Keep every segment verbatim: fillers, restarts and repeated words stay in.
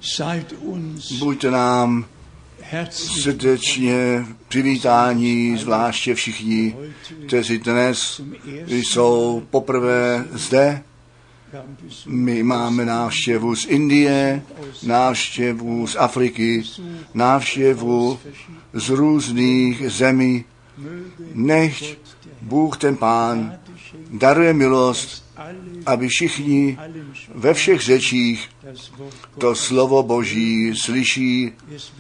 Buďte nám srdečně přivítání, zvláště všichni, kteří dnes jsou poprvé zde. My máme návštěvu z Indie, návštěvu z Afriky, návštěvu z různých zemí. Nechť Bůh ten Pán daruje milost, aby všichni ve všech řečích to slovo Boží slyší.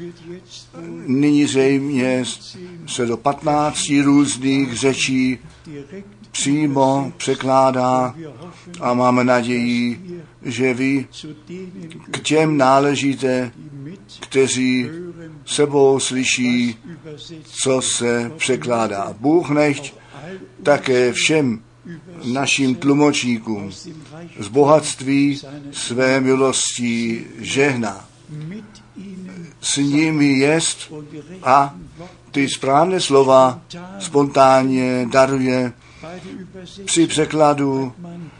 Nyní zřejmě se do patnácti různých řečí přímo překládá a máme naději, že vy k těm náležíte, kteří sebou slyší, co se překládá. Bůh nechť také všem našim tlumočníkům z bohatství své milosti žehná. S nimi jest a ty správné slova spontánně daruje. Při překladu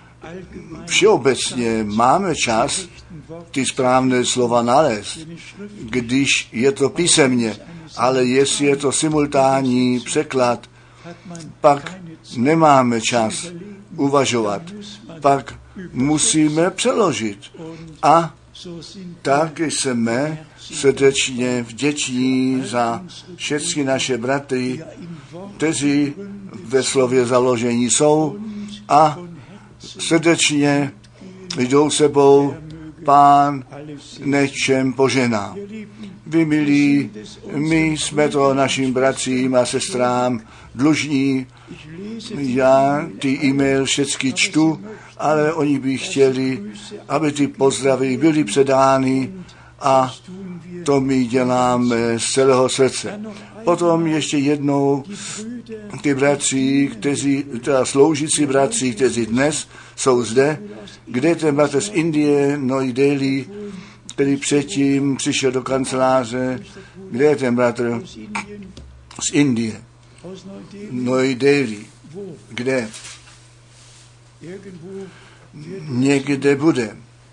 všeobecně máme čas ty správné slova nalézt, když je to písemně, ale jestli je to simultánní překlad, pak nemáme čas uvažovat, pak musíme přeložit. A tak jsme srdečně vděční za všechny naše bratry, kteří ve slově založení jsou a srdečně jdou sebou. Pán nechť všem požená. Vy milí, my jsme to našim bratřím a sestrám dlužní. Já ty e-mail všechny čtu, ale oni by chtěli, aby ty pozdravy byly předány a to my děláme z celého srdce. Potom ještě jednou ty bratři, kteří, teda sloužící bratři, kteří dnes jsou zde, kde ten bratr z Indie, Noy Delhi, který předtím přišel do kanceláře, kde je ten bratr z Indie, Noy Delhi, kde? Někde bude.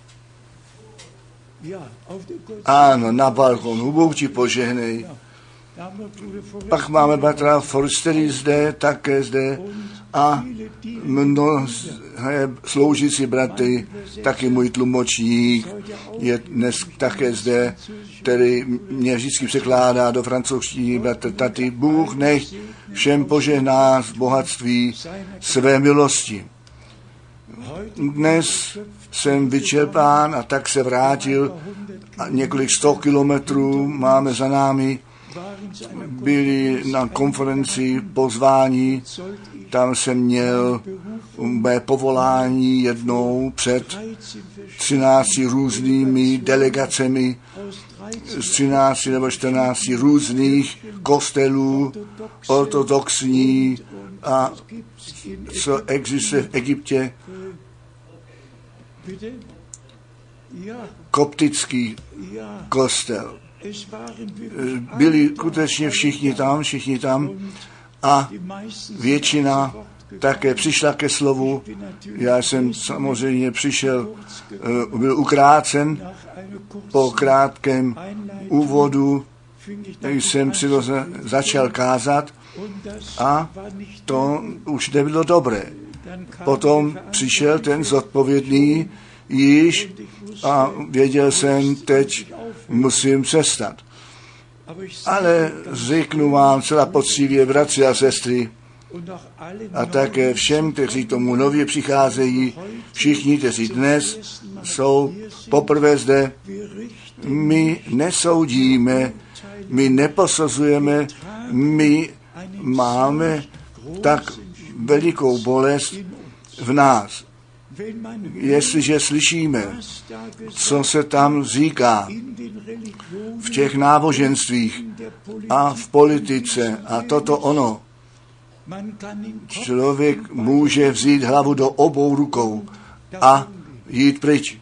Ano, na balkonu, Bůh ti požehnej. Pak máme bratra Forstery zde, také zde a mnoho sloužící bratry, taky můj tlumočník je dnes také zde, který mě vždycky překládá do francouzštiny, bratr Taty. Bůh nechť všem požehná z bohatství své milosti. Dnes jsem vyčerpán a tak se vrátil a několik sto kilometrů máme za námi. Byli na konferenci pozvání, tam jsem měl mé povolání jednou před třinácti různými delegacemi z třinácti nebo čtrnácti různých kostelů, ortodoxní a co existuje v Egyptě, koptický kostel. Byli skutečně všichni tam, všichni tam a většina také přišla ke slovu. Já jsem samozřejmě přišel, byl ukrácen po krátkém úvodu, jsem přirozeně začal kázat a to už nebylo dobré. Potom přišel ten zodpovědný již a věděl jsem, teď musím přestat. Ale řeknu vám celá poctivě, bratři a sestry, a také všem, kteří tomu nově přicházejí, všichni, kteří dnes jsou poprvé zde, my nesoudíme, my neposazujeme, my máme tak velikou bolest v nás. Jestliže slyšíme, co se tam říká v těch náboženstvích a v politice a toto ono, člověk může vzít hlavu do obou rukou a jít pryč.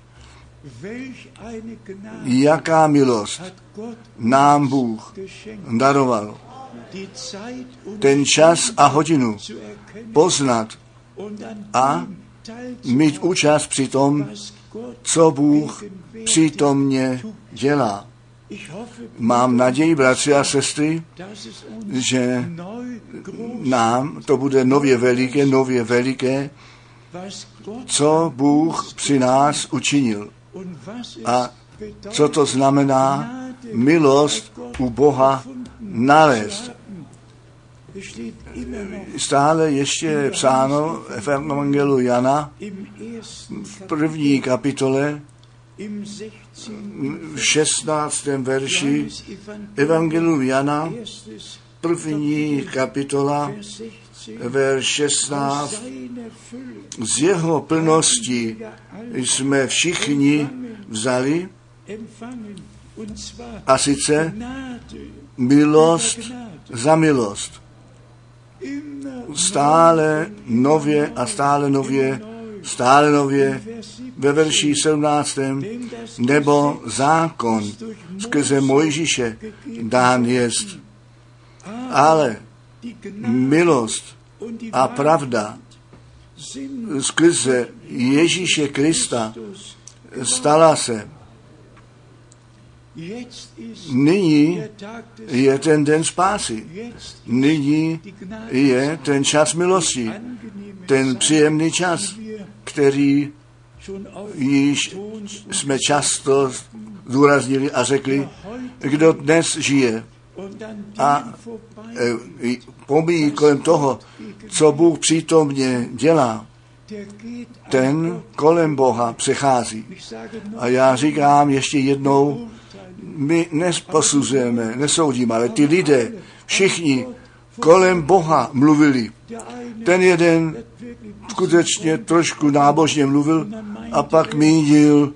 Jaká milost nám Bůh daroval. Ten čas a hodinu poznat a mít účast při tom, co Bůh přítomně dělá. Mám naději, bratři a sestry, že nám to bude nově veliké, nově veliké, co Bůh při nás učinil. A co to znamená milost u Boha nalézt. Stále ještě je psáno v Evangeliu Jana v první kapitole v šestnáctém verši Evangeliu Jana, první kapitola, verš šestnáct. Z jeho plnosti jsme všichni vzali, a sice milost za milost. Stále nově a stále nově, stále nově ve verši sedmnáctém. Nebo zákon skrze Mojžíše dán jest, ale milost a pravda skrze Ježíše Krista stala se. Nyní je ten den spásy. Nyní je ten čas milosti. Ten příjemný čas, který již jsme často zdůraznili a řekli, kdo dnes žije a e, pomíjí kolem toho, co Bůh přítomně dělá, ten kolem Boha přechází. A já říkám ještě jednou, my nesposuzujeme, nesoudíme, ale ty lidé, všichni kolem Boha mluvili. Ten jeden skutečně trošku nábožně mluvil a pak mínil,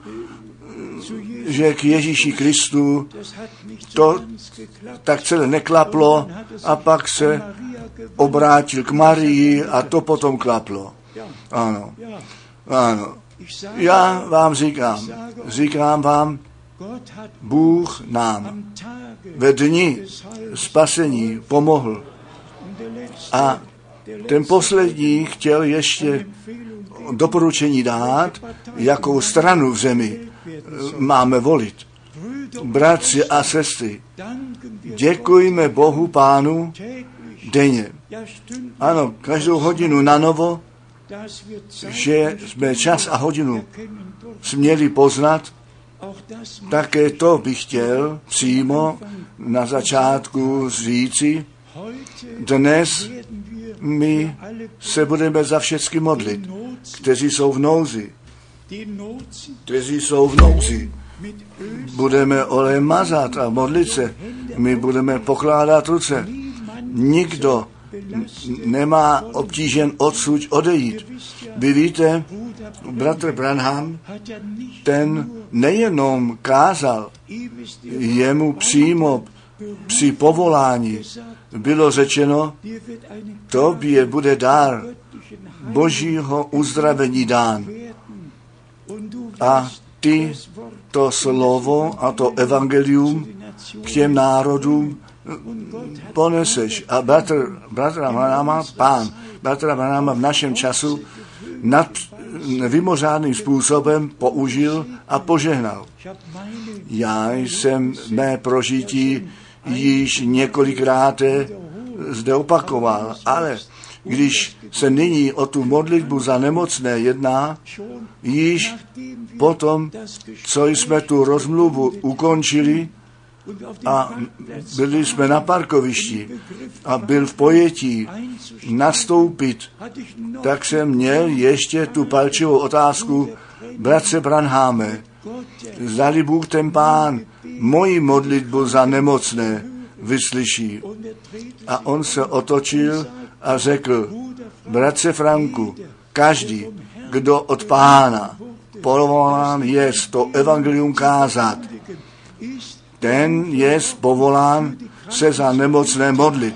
že k Ježíši Kristu to tak celé neklaplo a pak se obrátil k Marii a to potom klaplo. Ano, ano. Já vám říkám, říkám vám, Bůh nám ve dni spasení pomohl. A ten poslední chtěl ještě doporučení dát, jakou stranu v zemi máme volit. Bratři a sestry, děkujme Bohu Pánu denně. Ano, každou hodinu na novo, že jsme čas a hodinu směli poznat. Také to bych chtěl přímo na začátku říci. Dnes my se budeme za všechny modlit, kteří jsou v nouzi. Kteří jsou v nouzi. Budeme olej mazat a modlit se. My budeme pokládat ruce. Nikdo nemá obtížen odsud odejít. Vy víte, bratr Branham, ten nejenom kázal, jemu přímo při povolání bylo řečeno, tobě bude dár Božího uzdravení dán. A ty to slovo a to evangelium k těm národům poneseš. A bratr, bratra Branhama, pán bratra Branhama v našem času nad vymořádným způsobem použil a požehnal. Já jsem mé prožití již několikrát zde opakoval, ale když se nyní o tu modlitbu za nemocné jedná, již potom, co jsme tu rozmluvu ukončili a byli jsme na parkovišti a byl v pojetí nastoupit, tak jsem měl ještě tu palčivou otázku, bratře Branhame, zdali Bůh ten Pán moji modlitbu za nemocné vyslyší. A on se otočil a řekl, bratře Franku, každý, kdo od Pána povolán je to evangelium kázat, ten je povolán se za nemocné modlit.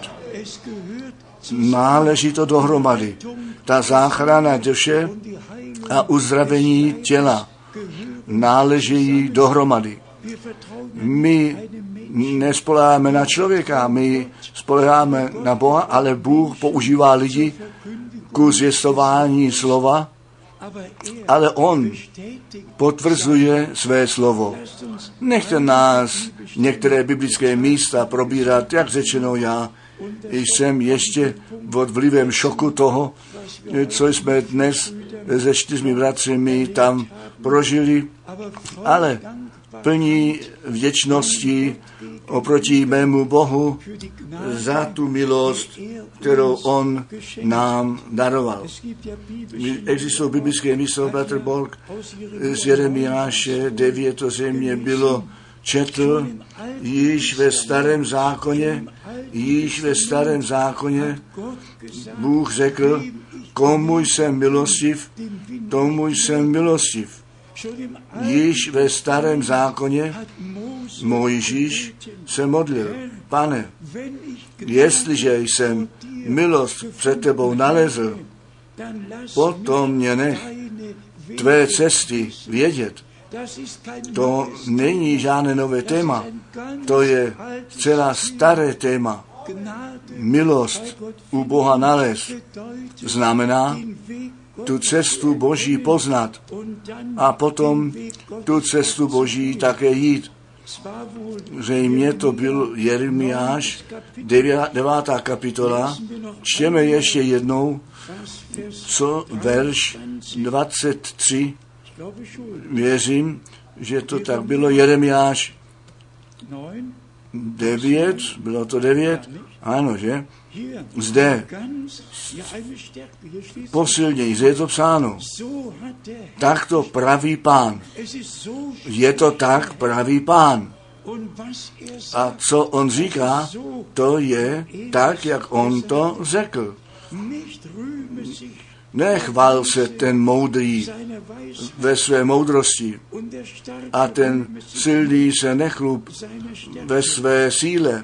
Náleží to dohromady. Ta záchrana duše a uzdravení těla náleží dohromady. My nespoléháme na člověka, my spoléháme na Boha, ale Bůh používá lidi ku zvěstování slova ale on potvrzuje své slovo. Nechte nás některé biblické místa probírat, jak řečeno, já jsem ještě pod vlivem šoku toho, co jsme dnes se čtyřmi bratřemi tam prožili, ale plní vděčnosti oproti mému Bohu za tu milost, kterou on nám daroval. Existují biblické místa, bratr Borg, z Jeremiáše devět, to země bylo četl již ve starém zákoně, již ve starém zákoně Bůh řekl, komu jsem milostiv, tomu jsem milostiv. Již ve starém zákoně Mojžíš se modlil, Pane, jestliže jsem milost před tebou nalezl, potom mě nech tvé cesty vědět. To není žádné nové téma, to je celá staré téma. Milost u Boha nalez znamená tu cestu Boží poznat a potom tu cestu Boží také jít. Zřejmě to byl Jeremiáš, devátá kapitola. Čteme ještě jednou, co verš dvacet tři. Věřím, že to tak bylo. Jeremiáš devět, bylo to devět? Ano, že? Zde posilněji, zde je to psáno. Tak to praví Pán. Je to tak, praví Pán. A co on říká, to je tak, jak on to řekl. Nechvál se ten moudrý ve své moudrosti a ten silný se nechlup ve své síle.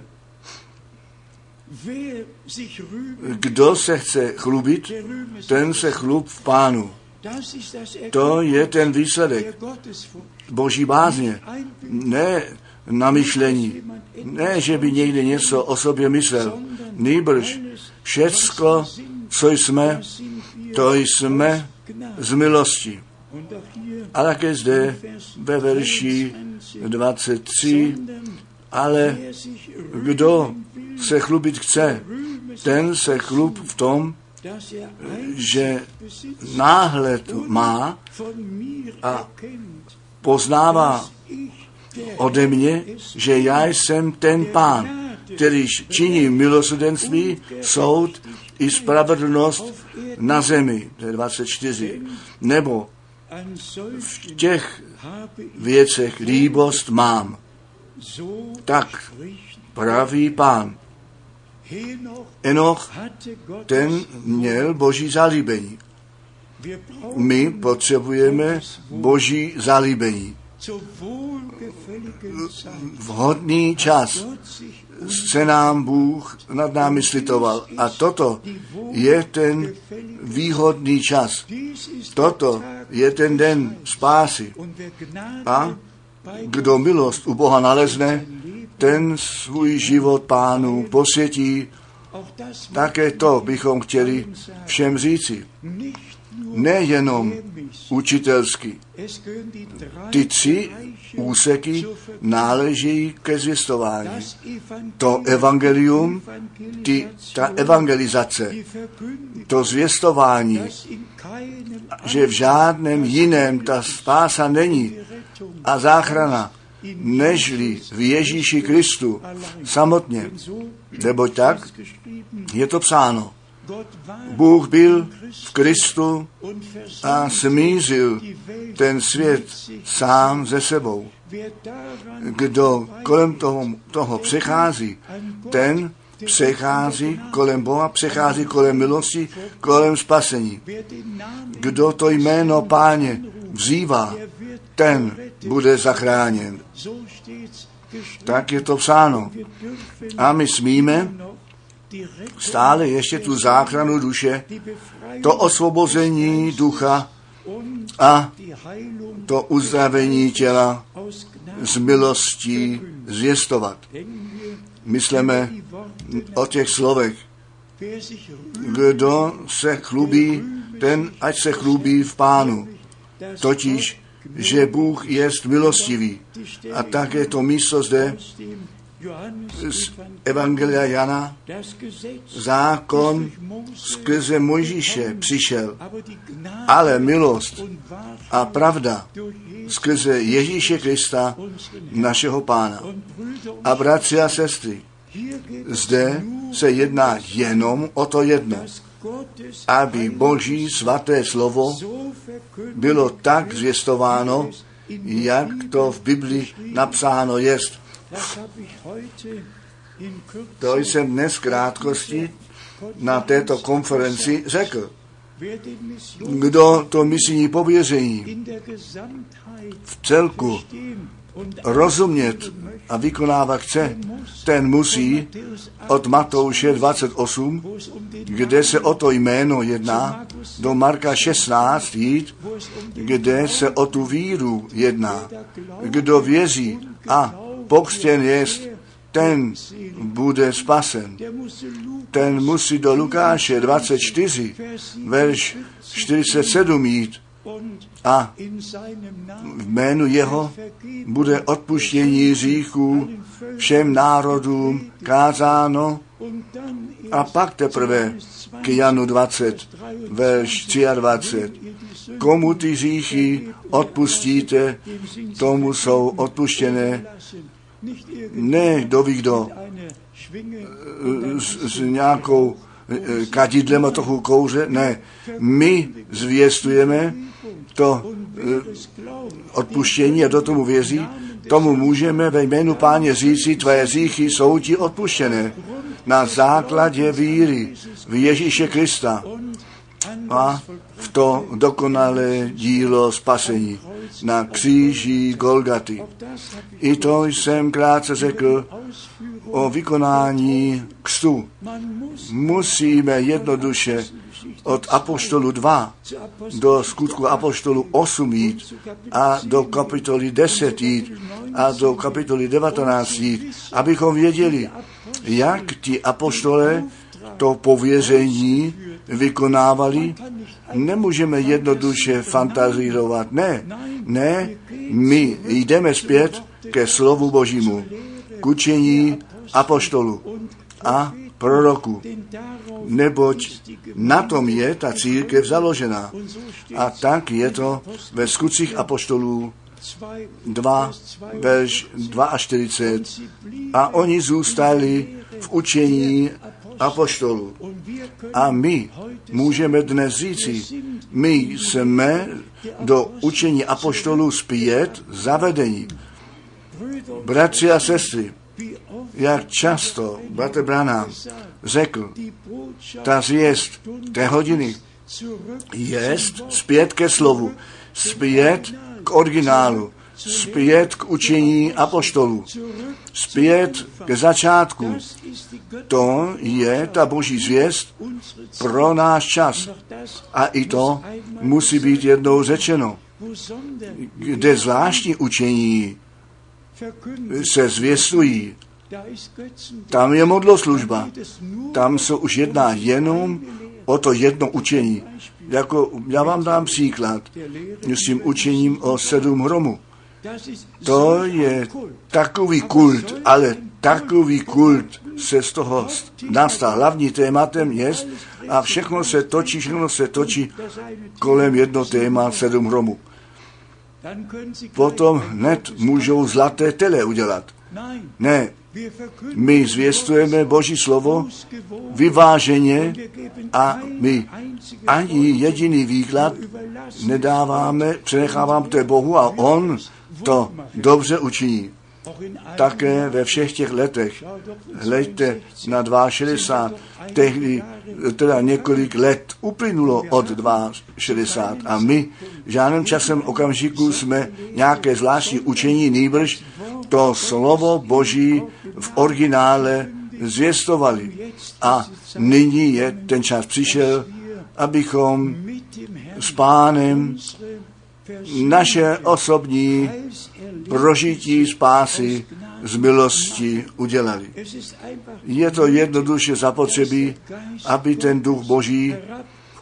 Kdo se chce chlubit, ten se chlup v Pánu. To je ten výsledek Boží bázně. Ne namyšlení. Ne, že by někdy něco o sobě myslel. Nýbrž všecko, co jsme, to jsme z milosti. A také zde ve verši dvacet tři, ale kdo se chlubit chce, ten se chlup v tom, že náhled má a poznává ode mě, že já jsem ten Pán, který činí milosrdenství, soud i spravedlnost na zemi. To je dvacet čtyři. Nebo v těch věcech líbost mám. Tak praví Pán. Enoch, ten měl Boží zalíbení. My potřebujeme Boží zalíbení. Vhodný čas se nám Bůh nad námi slitoval. A toto je ten výhodný čas. Toto je ten den spásy. A kdo milost u Boha nalezne, ten svůj život Pánu posvětí. Také to bychom chtěli všem říci. Nejenom učitelsky. Ty tři úseky náleží ke zvěstování. To evangelium, ty, ta evangelizace, to zvěstování, že v žádném jiném ta spása není a záchrana, nežli v Ježíši Kristu samotně. Neboť tak je to psáno. Bůh byl v Kristu a smířil ten svět sám ze sebou. Kdo kolem toho, toho přechází, ten přechází kolem Boha, přechází kolem milosti, kolem spasení. Kdo to jméno Páně vzývá, ten bude zachráněn. Tak je to psáno. A my smíme stále ještě tu záchranu duše, to osvobození ducha a to uzdravení těla z milostí zvěstovat. Myslíme o těch slovech. Kdo se chlubí, ten ať se chlubí v Pánu. Totiž, že Bůh jest milostivý. A také to místo zde z Evangelia Jana, zákon skrze Mojžíše přišel, ale milost a pravda skrze Ježíše Krista, našeho Pána. A bratři a sestry, zde se jedná jenom o to jedno, aby Boží svaté slovo bylo tak zvěstováno, jak to v Biblii napsáno jest. To jsem dnes v krátkosti na této konferenci řekl. Kdo to misijní pověření v celku rozumět a vykonávat chce, ten musí od Matouše dvacet osm, kde se o to jméno jedná, do Marka šestnáct jít, kde se o tu víru jedná. Kdo věří a pokřtěn jest, ten bude spasen. Ten musí do Lukáše dvacet čtyři, verš čtyřicet sedm jít a v jménu jeho bude odpuštění hříchů všem národům kázáno a pak teprve k Janu dvacet, verš dvacet tři. Komu ty hříchy odpustíte, tomu jsou odpuštěné. Ne kdo ví kdo s, s nějakou kadidlem a trochu kouře, ne. My zvěstujeme to odpuštění a do tomu věří, tomu můžeme ve jménu Páně říci, tvé hříchy jsou ti odpuštěné na základě víry v Ježíše Krista a v to dokonalé dílo spasení na kříži Golgaty. I to jsem krátce řekl o vykonání křtu. Musíme jednoduše od apoštolu dva do skutku apoštolu osm jít a do kapitoly deset jít a do kapitoly devatenáct jít, abychom věděli, jak ti apoštole to pověření vykonávali. Nemůžeme jednoduše fantazírovat. Ne, ne, my jdeme zpět ke slovu Božímu, k učení apoštolu a proroku, neboť na tom je ta církev založená. A tak je to ve skutcích apoštolů dva, verš čtyřicet dva. A oni zůstali v učení apoštolů. A my můžeme dnes říci, my jsme do učení apoštolů zpět zavedení. Bratři a sestry, jak často bratr Branham řekl, ta zvěst té hodiny jest zpět ke slovu, zpět k originálu, zpět k učení apoštolů, zpět k začátku. To je ta Boží zvěst pro náš čas. A i to musí být jednou řečeno, kde zvláštní učení se zvěstují. Tam je modloslužba. Tam se už jedná jenom o to jedno učení. Jako, já vám dám příklad s tím učením o sedm hromů. To je takový kult, ale takový kult se z toho nastal. Hlavní tématem je a všechno se točí, všechno se točí kolem jedno téma sedm hromů. Potom hned můžou zlaté tele udělat. Ne, my zvěstujeme Boží slovo vyváženě a my ani jediný výklad nedáváme, přenecháváme to Bohu a on to dobře učiní. Také ve všech těch letech, hleďte na šedesát dva, tehdy teda několik let uplynulo od šedesát dva a my v žádném časem okamžiku jsme nějaké zvláštní učení, nýbrž to slovo Boží v originále zvěstovali. A nyní je ten čas přišel, abychom s Pánem naše osobní prožití spásy z milosti udělali. Je to jednoduše zapotřebí, aby ten duch Boží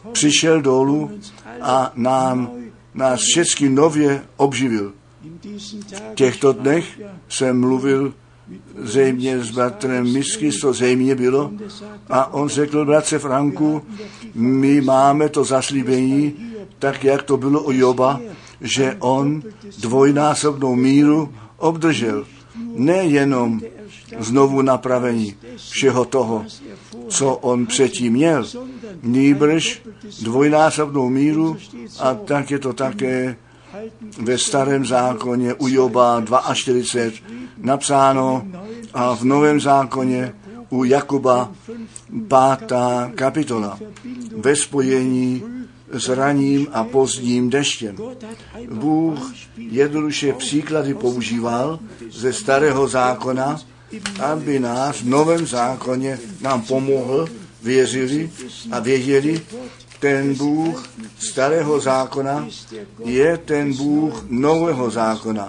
přišel dolů a nám, nás všechny nově obživil. V těchto dnech jsem mluvil zřejmě s bratrem Misky, to zřejmě bylo, a on řekl, bratře Franku, my máme to zaslíbení, tak jak to bylo u Joba, že on dvojnásobnou míru obdržel. Nejenom znovu napravení všeho toho, co on předtím měl, nýbrž dvojnásobnou míru, a tak je to také ve starém zákoně u Joba čtyřicet dva napsáno a v novém zákoně u Jakuba pátá kapitola ve spojení s raním a pozdním deštěm. Bůh jednoduše příklady používal ze starého zákona, aby nás v novém zákoně nám pomohl, věřili a věděli, ten Bůh starého zákona je ten Bůh nového zákona.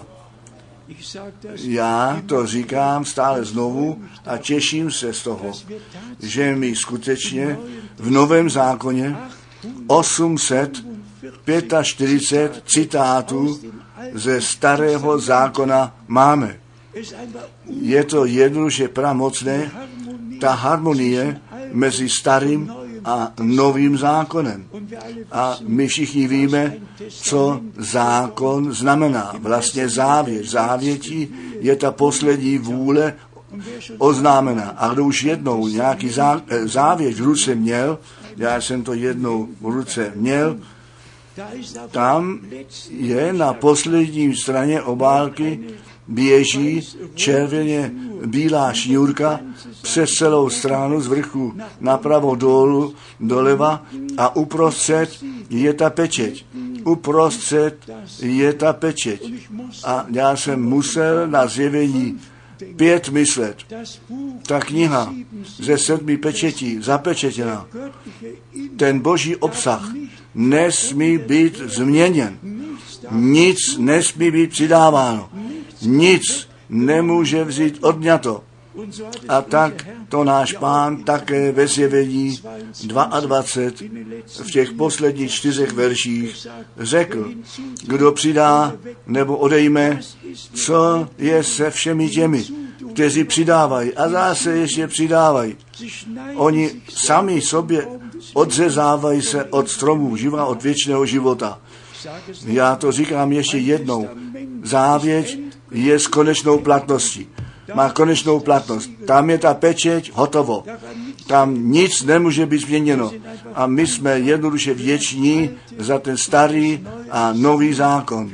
Já to říkám stále znovu a těším se z toho, že my skutečně v novém zákoně osm set čtyřicet pět citátů ze starého zákona máme. Je to jednoduše pramocné, ta harmonie mezi starým a novým zákonem. A my všichni víme, co zákon znamená. Vlastně závěť. Závětí je ta poslední vůle oznámena. A kdo už jednou nějaký zá, závěť v ruce měl, já jsem to jednou v ruce měl, tam je na poslední straně obálky běží červeně bílá šňůrka přes celou stranu z vrchu napravo dolů, doleva a uprostřed je ta pečeť. Uprostřed je ta pečeť. A já jsem musel na zjevení pět myslet. Ta kniha ze sedmi pečetí zapečetěna. Ten boží obsah nesmí být změněn. Nic nesmí být přidáváno. Nic nemůže vzít odňato. A tak to náš Pán také ve zjevení dvacet dva v těch posledních čtyřech verších řekl, kdo přidá nebo odejme, co je se všemi těmi, kteří přidávají a zase ještě přidávají. Oni sami sobě odřezávají se od stromů živa, od věčného života. Já to říkám ještě jednou. Závěť je s konečnou platností. Má konečnou platnost. Tam je ta pečeť, hotovo. Tam nic nemůže být změněno. A my jsme jednoduše vděční za ten starý a nový zákon.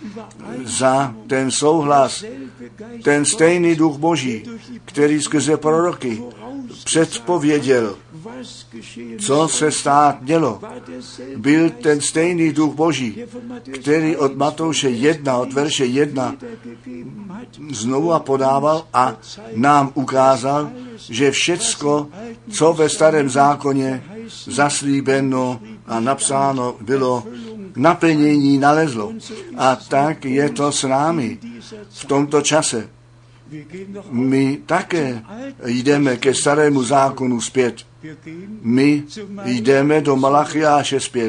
Za ten souhlas, ten stejný duch Boží, který skrze proroky předpověděl, co se stát mělo. Byl ten stejný duch Boží, který od Matouše jedna, od verše jedna znovu podával a nám ukázal, že všecko, co ve starém zákoně zaslíbeno a napsáno bylo, naplnění nalezlo. A tak je to s námi v tomto čase. My také jdeme ke starému zákonu zpět. My jdeme do Malachiáše zpět.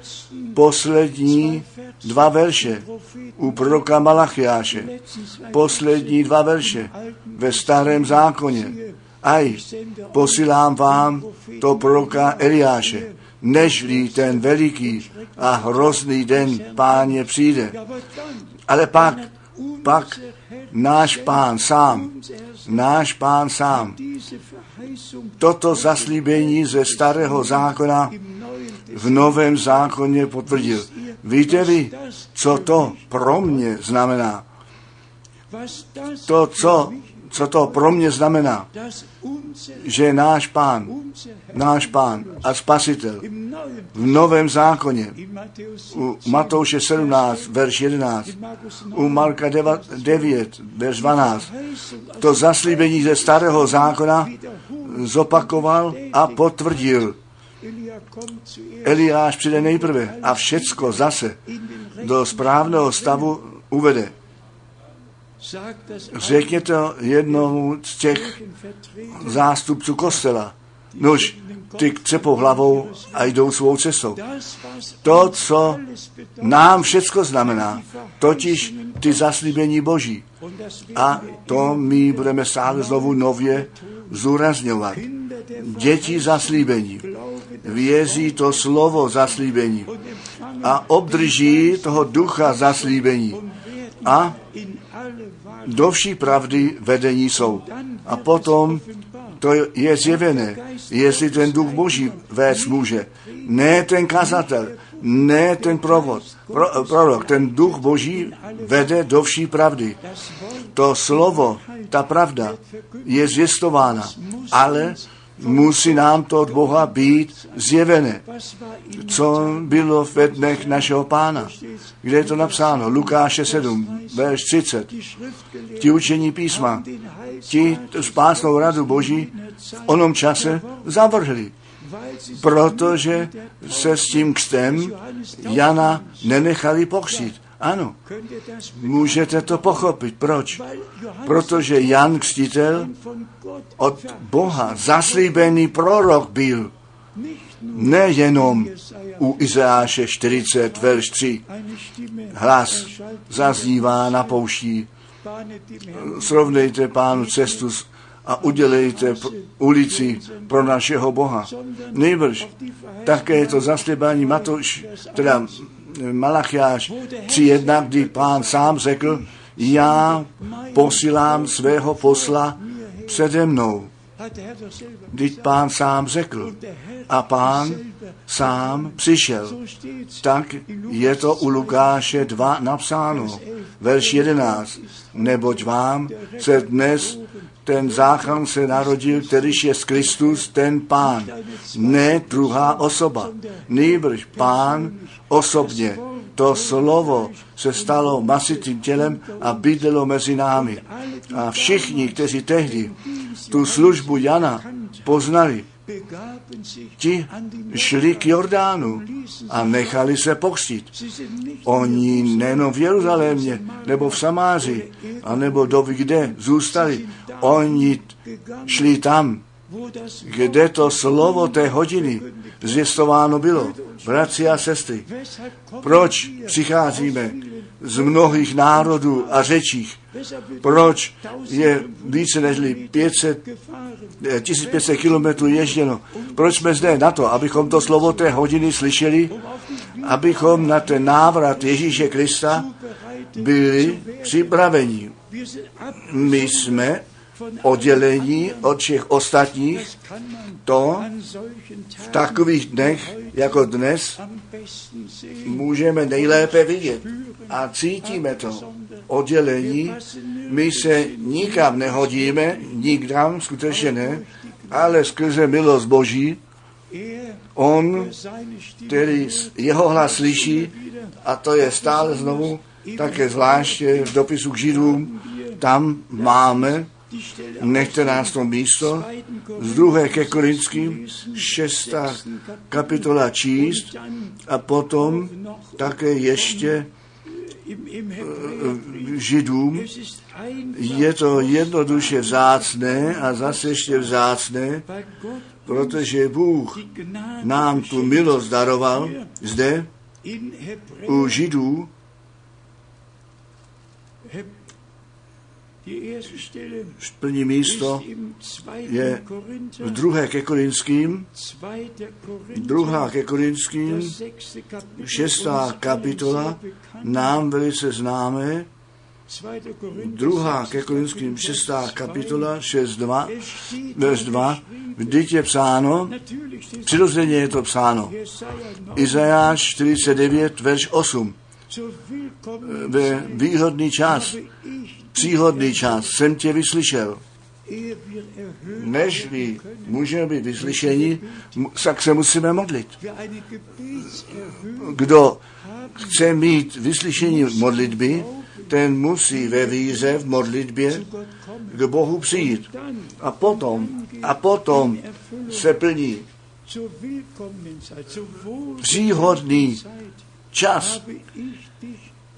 Poslední dva verše u proroka Malachiáše. Poslední dva verše ve starém zákoně. Aj, posílám vám to proroka Eliáše, nežli ten veliký a hrozný den Páně přijde. Ale pak, pak náš Pán sám, náš Pán sám, toto zaslíbení ze starého zákona v novém zákoně potvrdil. Víte vy, co to pro mě znamená? To, co, co to pro mě znamená, že náš Pán, náš Pán a Spasitel v novém zákoně, u Matouše sedmnáct, verš jedenáct, u Marka devět, verš dvanáct, to zaslíbení ze starého zákona zopakoval a potvrdil. Eliáš přijde nejprve a všecko zase do správného stavu uvede. Řekněte jednomu z těch zástupců kostela, Nož, ty křepou hlavou a jdou svou cestou. To, co nám všecko znamená, totiž ty zaslíbení Boží. A to my budeme stále znovu nově zúrazňovat. Děti zaslíbení. Věří to slovo zaslíbení. A obdrží toho ducha zaslíbení. A do vší pravdy vedení jsou. A potom to je zjevené, jestli ten duch Boží vést může. Ne ten kazatel, ne ten provod, pro, prorok, ten duch Boží vede do vší pravdy. To slovo, ta pravda je zvěstována, ale musí nám to od Boha být zjevené. Co bylo ve dnech našeho Pána? Kde je to napsáno? Lukáše sedm, verš třicet. Ti učení písma, ti spásnou radu Boží v onom čase zavrhli, protože se s tím křtem Jana nenechali pokřtít. Ano, můžete to pochopit. Proč? Protože Jan Křtitel od Boha zaslíbený prorok byl. Nejenom u Izajáše čtyřicet, verš tři. Hlas zaznívá na pouští. Srovnejte Pánu cestu a udělejte ulici pro našeho Boha. Nejbrž také je to zaslíbení Matouš, teda Malachiáš tři jedna, kdy Pán sám řekl, já posílám svého posla přede mnou. Vždyť Pán sám řekl a Pán sám přišel. Tak je to u Lukáše dva napsáno, verš jedenáct. Neboť vám se dnes ten záchránce narodil, kterýž je Kristus, ten Pán. Ne druhá osoba, nýbrž Pán osobně. To slovo se stalo masitým tělem a bydlelo mezi námi. A všichni, kteří tehdy tu službu Jana poznali, ti šli k Jordánu a nechali se pokřtít. Oni nejenom v Jeruzalémě, nebo v Samáři, anebo doby kde zůstali. Oni šli tam, kde to slovo té hodiny zvěstováno bylo. Bratři a sestry, proč přicházíme z mnohých národů a řečích? Proč je více než tisíc pět set kilometrů ježděno? Proč jsme zde na to, abychom to slovo té hodiny slyšeli, abychom na ten návrat Ježíše Krista byli připraveni? My jsme oddělení od všech ostatních, to v takových dnech, jako dnes, můžeme nejlépe vidět a cítíme to. Oddělení, my se nikam nehodíme, nikam, skutečně ne, ale skrze milost Boží, on, který jeho hlas slyší, a to je stále znovu, také zvláště v dopisu k Židům, tam máme, nechte nás to místo, z druhé ke Korinským, šestá kapitola číst a potom také ještě Židům. Je to jednoduše vzácné a zase ještě vzácné, protože Bůh nám tu milost daroval zde u Židů. První místo je v druhé ke Korinským, druhá ke Korinským, šestá kapitola, nám velice známé, druhá ke Korinským, šestá kapitola, šest dva, verš dva, vždyť je psáno, přirozeně je to psáno, Izajáš čtyřicet devět, verš osm, ve výhodný čas, příhodný čas jsem tě vyslyšel. Než my můžeme být vyslyšeni, tak se musíme modlit. Kdo chce mít vyslyšení modlitby, ten musí ve víře v modlitbě k Bohu přijít. A potom, a potom se plní příhodný čas.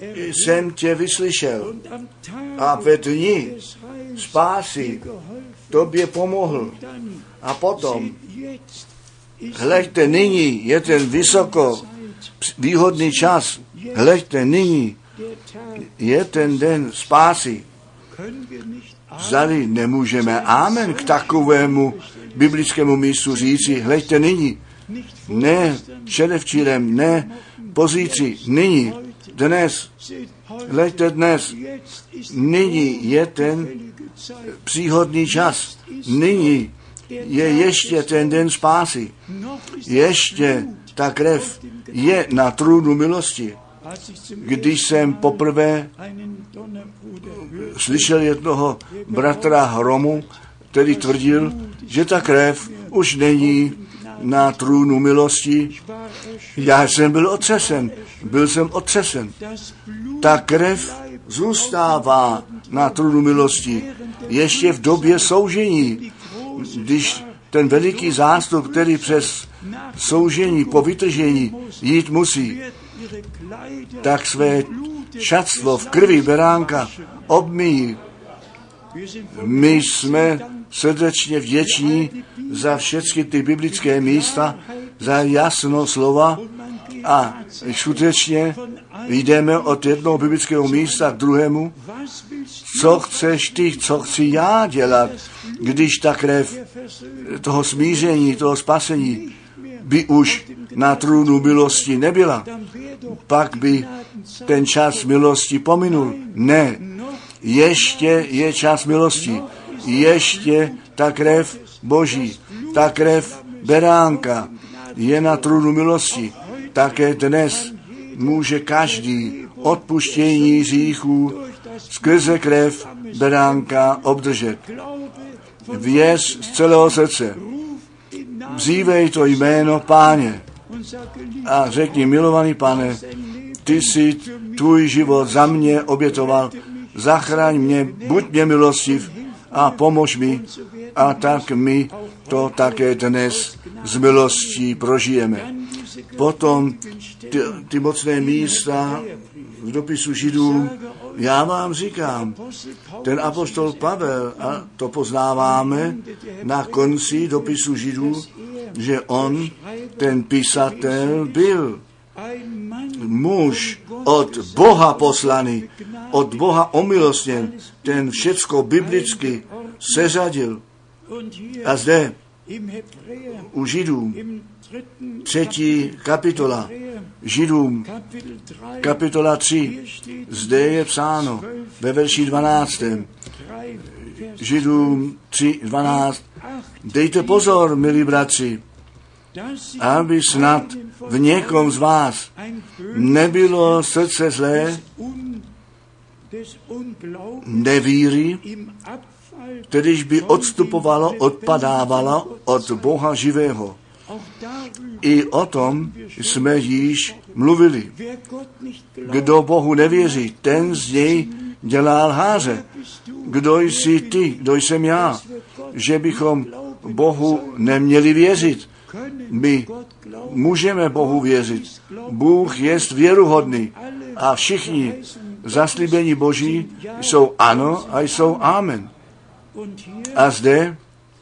Jsem tě vyslyšel a ve dni spásy tobě pomohl. A potom, hleďte, nyní je ten vysoko výhodný čas. Hleďte, nyní je ten den spásy. Zdali nemůžeme amen k takovému biblickému místu říci, hleďte nyní. Ne předevčírem, ne pozítří, nyní, dnes, hleďte dnes. Nyní je ten příhodný čas. Nyní je ještě ten den spásy. Ještě ta krev je na trůnu milosti. Když jsem poprvé slyšel jednoho bratra Hromu, který tvrdil, že ta krev už není na trůnu milosti, já jsem byl otřesen. Byl jsem otřesen. Ta krev zůstává na trůnu milosti ještě v době soužení, když ten veliký zástup, který přes soužení po vytržení jít musí, tak své šatstvo v krvi beránka obmíjí. My jsme srdečně vděční za všechny ty biblické místa, za jasno slova a skutečně jdeme od jednoho biblického místa k druhému. Co chceš ty, co chci já dělat, když ta krev toho smíření, toho spasení by už na trůnu milosti nebyla, pak by ten čas milosti pominul. Ne, ještě je čas milosti, ještě ta krev Boží, ta krev beránka je na trůnu milosti. Také dnes může každý odpuštění hříchů skrze krev beránka obdržet. Věř z celého srdce. Vzívej to jméno Páně a řekni, milovaný Pane, ty jsi tvůj život za mě obětoval, zachraň mě, buď mě milostiv a pomož mi, a tak my to také dnes z milostí prožijeme. Potom ty, ty mocné místa v dopisu Židům, já vám říkám, ten apostol Pavel, a to poznáváme na konci dopisu Židů, že on, ten písatel, byl muž od Boha poslaný, od Boha omilostněn, ten všecko biblicky seřadil. A zde u Židům třetí kapitola, Židům kapitola tři, zde je psáno ve verši dvanáctém. Židům tři dvanáct. Dejte pozor, milí bratři, aby snad v někom z vás nebylo srdce zlé, nevíry, kterýž by odstupovalo, odpadávalo od Boha živého. I o tom jsme již mluvili. Kdo Bohu nevěří, ten z něj dělá lháře. Kdo jsi ty, kdo jsem já, že bychom Bohu neměli věřit. My můžeme Bohu věřit. Bůh jest věruhodný a všichni zaslíbení Boží jsou ano a jsou amen. A zde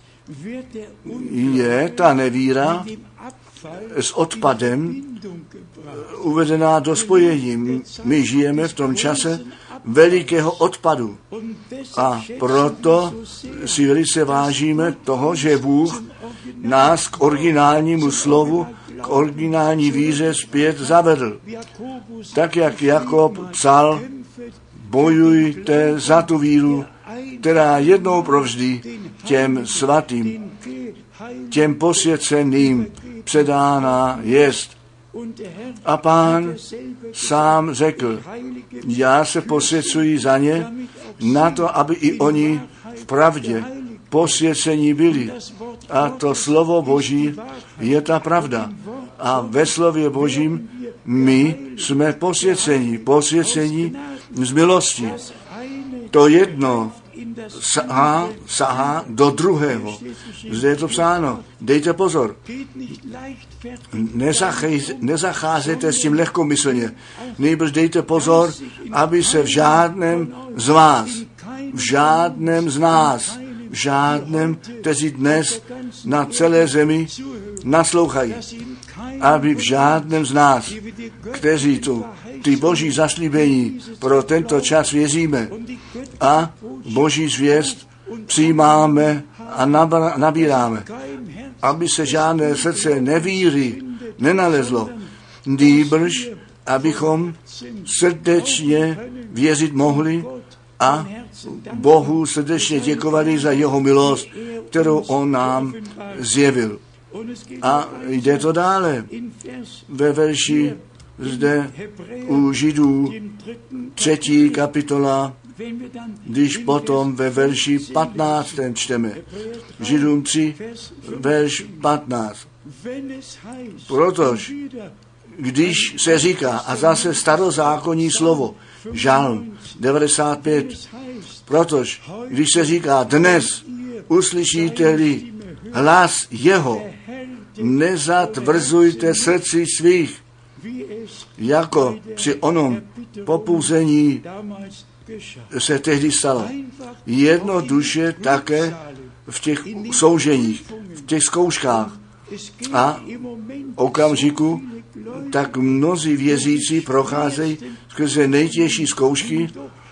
je ta nevíra s odpadem uvedená do spojení. My žijeme v tom čase velikého odpadu. A proto si velice vážíme toho, že Bůh nás k originálnímu slovu, k originální víře zpět zavedl. Tak, jak Jakob psal, bojujte za tu víru, která jednou provždy těm svatým, těm posvěceným předána jest. A Pán sám řekl, já se posvěcuji za ně, na to, aby i oni v pravdě posvěcení byli. A to slovo Boží je ta pravda. A ve slově Božím my jsme posvěcení, posvěcení z milosti. To jedno sahá, sahá do druhého. Zde je to psáno. Dejte pozor. Nezacházejte s tím lehkomyslně. Nejbrž dejte pozor, aby se v žádném z vás, v žádném z nás žádném, kteří dnes na celé zemi naslouchají, aby v žádném z nás, kteří tu ty boží zaslíbení pro tento čas věříme a boží zvěst přijímáme a nabíráme, aby se žádné srdce nevíry nenalezlo, nýbrž abychom srdečně věřit mohli a Bohu srdečně děkovali za jeho milost, kterou on nám zjevil. A jde to dále. Ve verši zde u Židů třetí kapitola, když potom ve verši patnáctém čteme. Židům tři, verš patnáct. Protože když se říká, a zase starozákonní slovo, Žalm devadesát pět, protože když se říká dnes, uslyšíte-li hlas jeho, nezatvrzujte srdci svých, jako při onom popuzení se tehdy stalo. Jednoduše také v těch souženích, v těch zkouškách a okamžiku, tak mnozí věřící procházejí skrze nejtěžší zkoušky,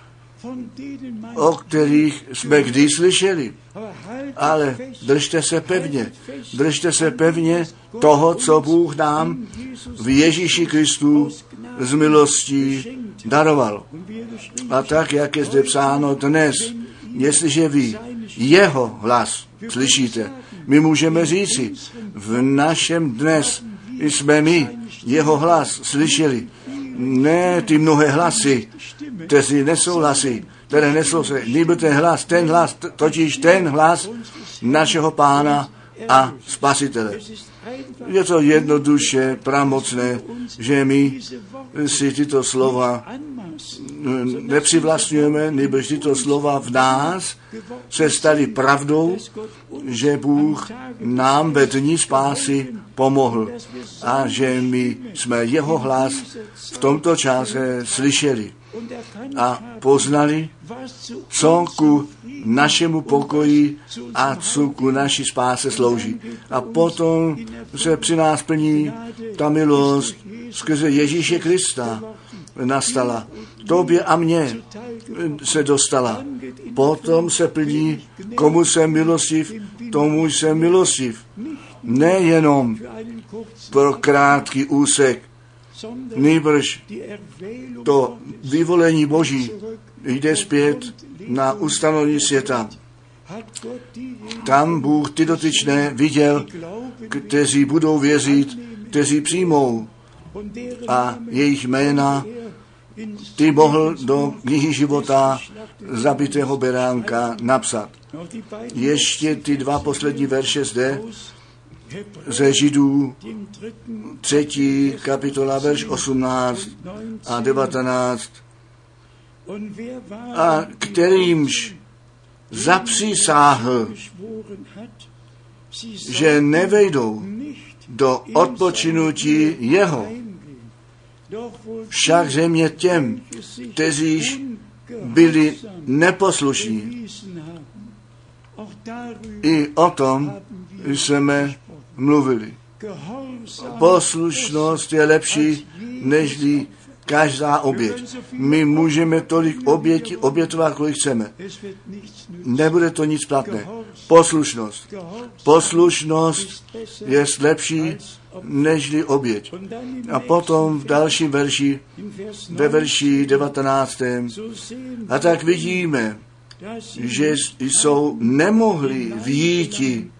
o kterých jsme kdy slyšeli. Ale držte se pevně, držte se pevně toho, co Bůh nám v Ježíši Kristu z milostí daroval. A tak, jak je zde psáno dnes, jestliže vy jeho hlas slyšíte, my můžeme říci, v našem dnes jsme my jeho hlas slyšeli. Ne ty mnohé hlasy, kteří nesouhlasí, které nesouhlasí, nýbrž ten hlas, ten hlas, totiž ten hlas našeho Pána a Spasitele. Je to jednoduše pramocné, že my si tyto slova nepřivlastňujeme, nebož tyto slova v nás se staly pravdou, že Bůh nám ve dni spásy pomohl a že my jsme jeho hlas v tomto čase slyšeli a poznali, co ku našemu pokoji a co ku naší spáse slouží. A potom se při nás plní ta milost skrze Ježíše Krista nastala. Tobě a mně se dostala. Potom se plní, komu jsem milostiv, tomu jsem milostiv. Nejenom pro krátký úsek, nýbrž to vyvolení Boží jde zpět na ustanovení světa. Tam Bůh ty dotyčné viděl, kteří budou věřit, kteří přijmou a jejich jména ty mohl do knihy života zabitého beránka napsat. Ještě ty dva poslední verše zde ze Židů, třetí kapitola, verš osmnáct a devatenáct. A kterýmž zapřísáhl, že nevejdou do odpočinutí jeho. Však země těm, kteříž byli neposlušní. I o tom jsme mluvili. Poslušnost je lepší nežli každá oběť. My můžeme tolik oběti obětovat, kolik chceme. Nebude to nic platné. Poslušnost. Poslušnost je lepší nežli oběť. A potom v dalším verši, ve verši devatenáctém. A tak vidíme, že jsou nemohli vyjíti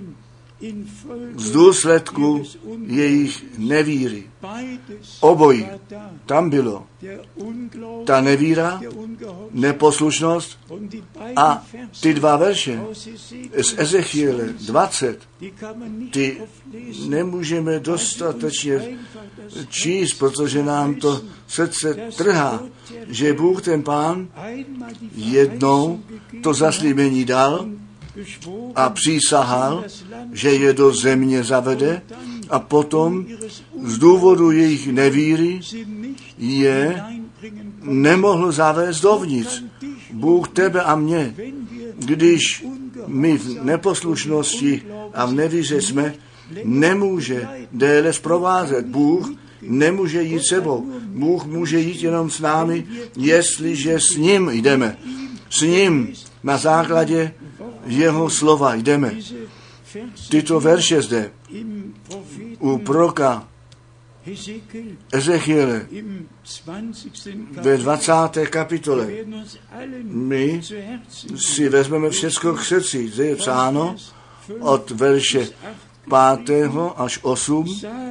z důsledku jejich nevíry. Obojí tam bylo. Ta nevíra, neposlušnost a ty dva verše z Ezechiele dvacet, ty nemůžeme dostatečně číst, protože nám to srdce trhá, že Bůh ten Pán jednou to zaslíbení dal a přísahal, že je do země zavede a potom z důvodu jejich nevíry je nemohl zavést dovnitř. Bůh tebe a mě, když my v neposlušnosti a v nevíře jsme, nemůže déle zprovázet. Bůh nemůže jít sebou. Bůh může jít jenom s námi, jestliže s ním jdeme. S ním na základě jeho slova jdeme. Tyto verše zde u proroka Ezechiele ve dvacáté kapitole my si vezmeme všecko k srdci. Zde je psáno od verše pátého až osm.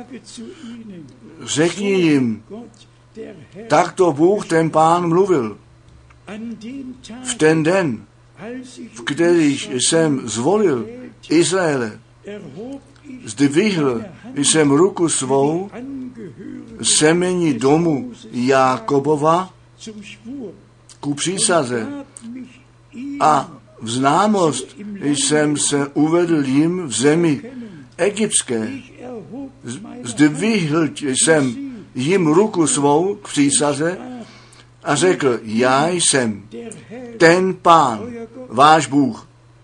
Řekni jim, takto Bůh ten Pán mluvil. V ten den, v který jsem zvolil Izraele, zdvihl jsem ruku svou semeni domu Jákobova ku přísaze a v známost jsem se uvedl jim v zemi egyptské. Zdvihl jsem jim ruku svou k přísaze a řekl, já jsem ten Pán, váš Bůh.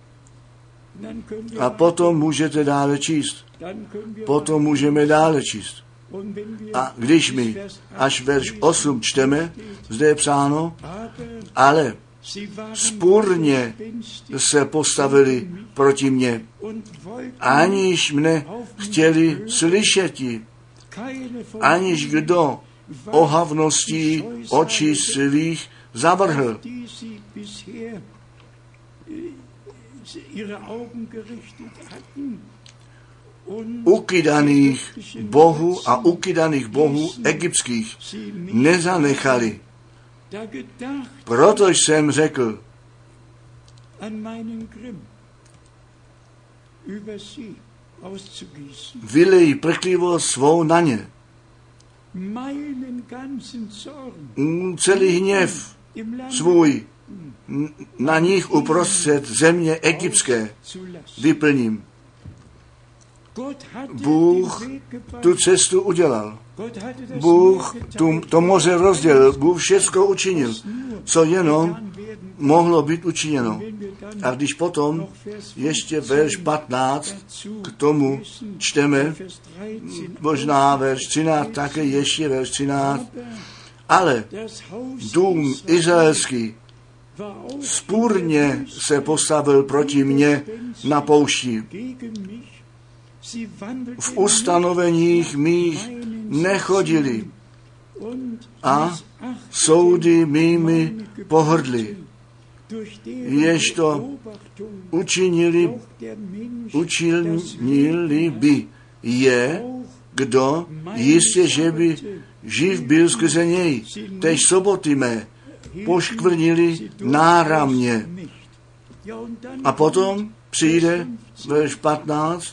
A potom můžete dále číst. Potom můžeme dále číst. A když my až verš osm čteme, zde je psáno, ale spůrně se postavili proti mně, aniž mne chtěli slyšeti, aniž kdo ohavností očí svých zavrhl. Ukydaných bohů a ukydaných bohů egyptských nezanechali. Proto jsem řekl, vylej prklivost svou na ně. Celý hněv svůj na nich uprostřed země egyptské vyplním. Bůh tu cestu udělal. Bůh tu, to moře rozdělil. Bůh všecko učinil, co jenom mohlo být učiněno. A když potom ještě verš patnáct k tomu čteme, možná verš třináct, také ještě verš třináct, ale dům izraelský spůrně se postavil proti mně na poušti. V ustanoveních mých nechodili a soudy mými pohrdli. Ježto učinili, učinili by je, kdo jistě, že by živ byl skrze něj. Tež soboty mé poškvrnili náramně. A potom přijde verš patnáct,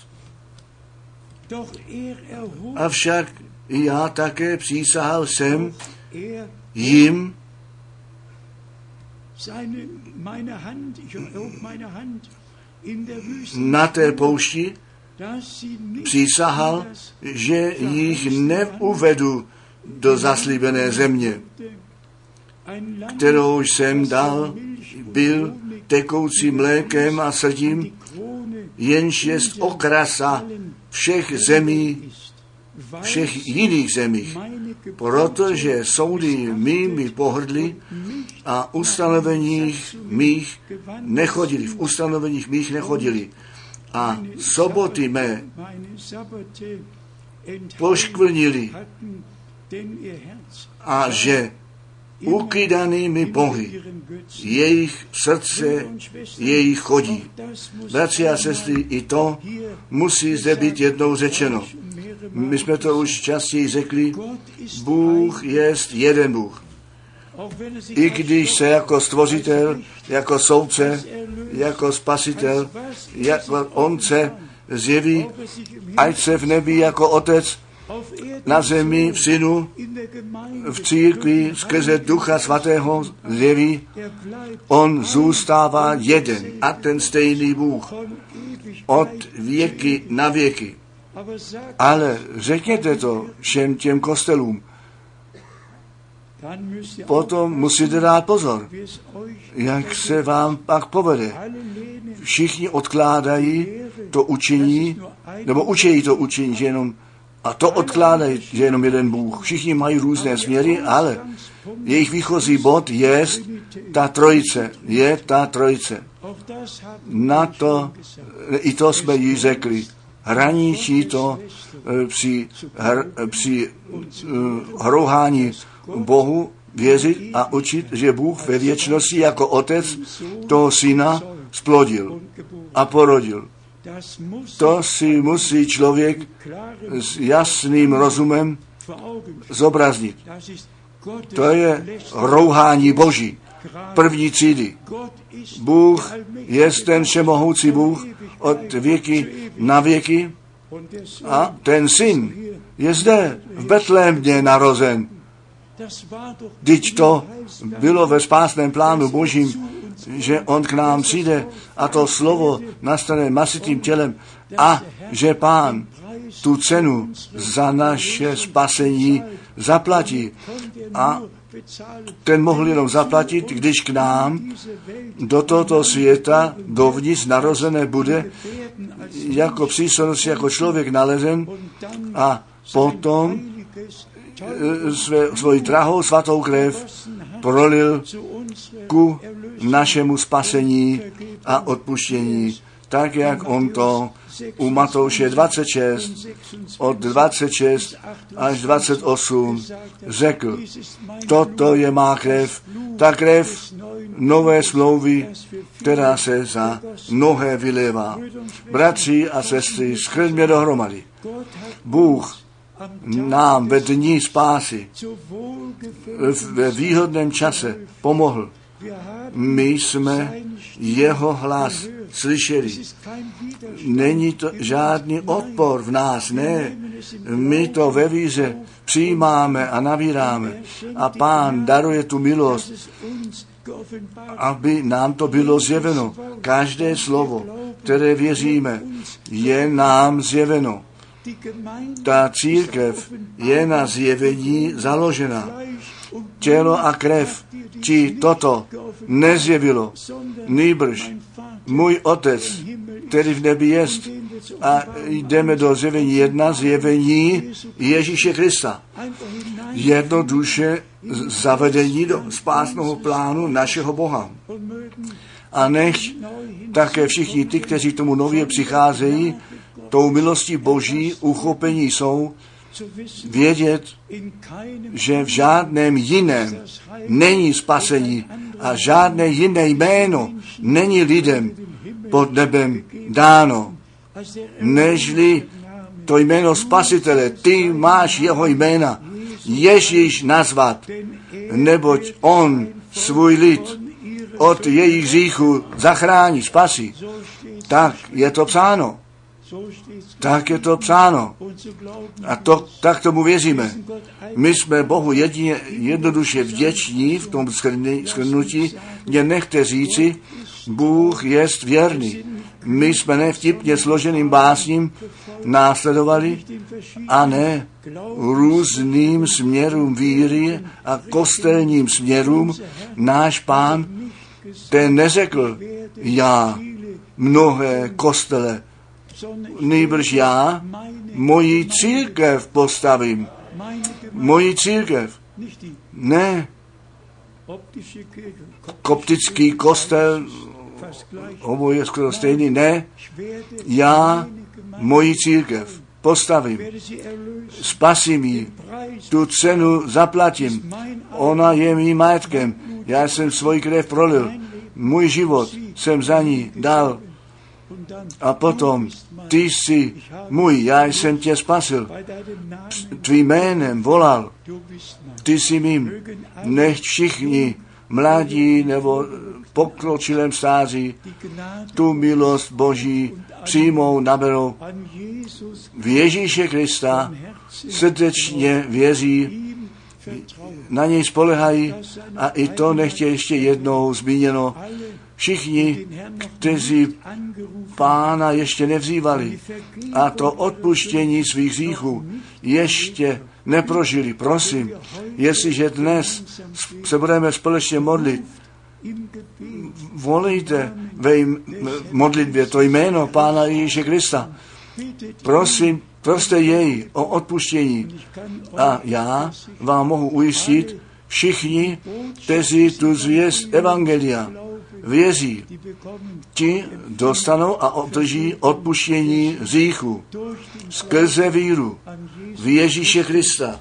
avšak já také přísahal jsem jim na té poušti, přísahal, že jich neuvedu do zaslíbené země, kterou jsem dal, byl tekoucí mlékem a srdím, jenž jest okrasa všech zemí, všech jiných zemích, protože soudy mými pohrdli a ustanoveních mých nechodili, v ustanoveních mých nechodili. A soboty mé poškvrnili a že ukydanými bohy jejich srdce jejich chodí. Bratři a sestry, i to musí zde být jednou řečeno. My jsme to už častěji řekli, Bůh jest jeden Bůh. I když se jako stvořitel, jako soudce, jako spasitel, jako on se zjeví, ať se v nebi jako otec, na zemi v synu, v církvi skrze Ducha Svatého zjeví, on zůstává jeden a ten stejný Bůh od věky na věky. Ale řekněte to všem těm kostelům. Potom musíte dát pozor, jak se vám pak povede. Všichni odkládají to učení, nebo učejí to učení, že jenom, a to odkládají, že jenom jeden Bůh. Všichni mají různé směry, ale jejich výchozí bod je ta trojice, je ta trojice. Na to, i to jsme již řekli, hraničí to při, hr, při uh, hrouhání Bohu věřit a učit, že Bůh ve věčnosti jako otec toho syna splodil a porodil. To si musí člověk s jasným rozumem zobraznit. To je rouhání Boží, první třídy. Bůh je ten všemohoucí Bůh od věky na věky a ten syn je zde v Betlémě narozen. Vždyť to bylo ve spásném plánu Božím, že on k nám přijde a to slovo nastane masitým tělem a že Pán tu cenu za naše spasení zaplatí. A ten mohl jenom zaplatit, když k nám do tohoto světa dovnitř narozené bude jako přístojnost, jako člověk nalezen a potom své, svoji drahou svatou krev prolil ku našemu spasení a odpuštění, tak jak on to u Matouše dvacet šest, od dvacet šest až dvacet osm řekl. Toto je má krev, ta krev nové smlouvy, která se za mnohé vylévá. Bratři a sestry, skryťme dohromady. Bůh nám ve dní spásy ve výhodném čase pomohl. My jsme jeho hlas slyšeli. Není to žádný odpor v nás, ne. My to ve víře přijímáme a nabíráme. A Pán daruje tu milost, aby nám to bylo zjeveno. Každé slovo, které věříme, je nám zjeveno. Ta církev je na zjevení založena. Tělo a krev ti toto nezjevilo. Nýbrž můj otec, který v nebi jest, a jdeme do zjevení jedna, zjevení Ježíše Krista. Jednoduše zavedení do spásného plánu našeho Boha. A nech také všichni ty, kteří k tomu nově přicházejí, tou milostí Boží uchopení jsou, vědět, že v žádném jiném není spasení a žádné jiné jméno není lidem pod nebem dáno, nežli to jméno Spasitele. Ty máš jeho jména Ježíš nazvat, neboť on svůj lid od jejich hříchu zachrání, spasí. Tak je to psáno. Tak je to psáno. A to, tak tomu věříme. My jsme Bohu jedině, jednoduše vděční v tom shrnutí, mě nechte říci, Bůh jest věrný. My jsme nevtipně složeným básním následovali a ne různým směrům víry a kostelním směrům. Náš Pán ten neřekl, já mnohé kostele, nýbrž já moji církev postavím. Moji církev. Ne koptický kostel, oboje je skoro stejný, ne. Já moji církev postavím. Spasím ji. Tu cenu zaplatím. Ona je mým majetkem. Já jsem svůj krev prolil. Můj život jsem za ní dal. A potom, ty jsi můj, já jsem tě spasil. Tvým jménem volal. Ty jsi mým. Nech všichni mladí nebo pokročilém stáří tu milost Boží přijmou, naberou. V Ježíše Krista srdečně věří, na něj spolehají a i to nechtě ještě jednou zmíněno. Všichni, kteří Pána ještě nevzývali a to odpuštění svých hříchů ještě neprožili. Prosím, jestliže dnes se budeme společně modlit volejte ve modlitbě to jméno Pána Ježíše Krista. Prosím, proste jej o odpuštění. A já vám mohu ujistit, všichni, kteří tu zvěst evangelia věří, ti dostanou a obdrží odpuštění hříchu skrze víru v Ježíše Krista,